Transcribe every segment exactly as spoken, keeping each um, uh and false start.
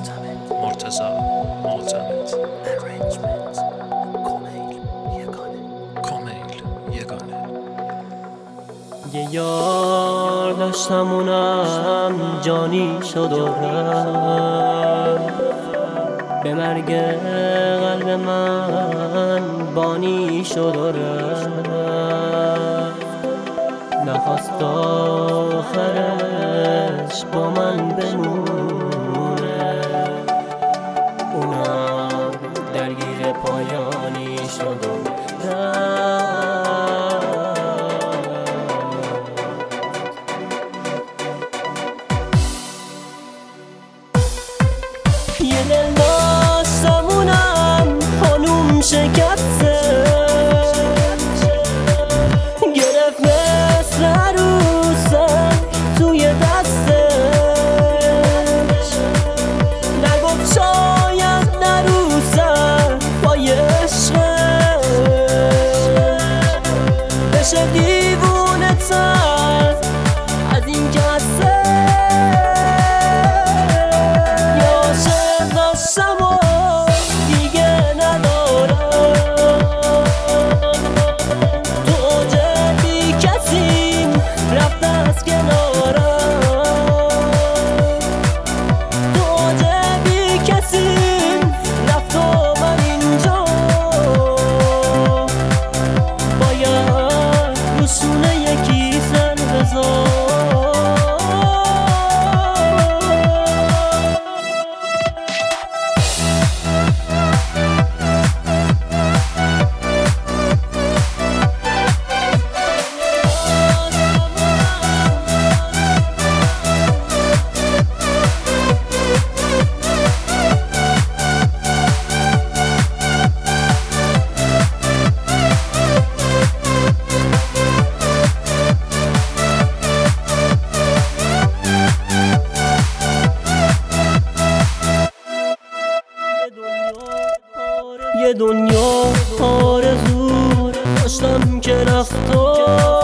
مرتضی معتمد کمیل یگانه. یه یار داشتم اونم جانی شد و رفت، به مرگ قلب من بانی شد و رفت. نخواست آخرش با من بمونه، اونم درگیر پایانی شد و رفت. یه دل داشتم اونم خانوم شکسته، گرفت مثل عروسک توی دستش، نگفت شاید نروسک پای عشقش، بشه دیوونه تر از این کسه. یه دنیا آرزو داشتم که رفت و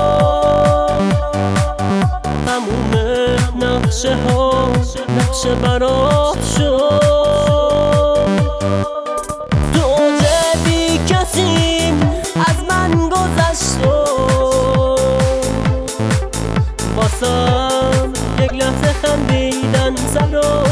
تموم نقشه ها نقشه برات شد. تو اوج بی کسیم از من گذشت و واسم یک لحظه خندیدن سر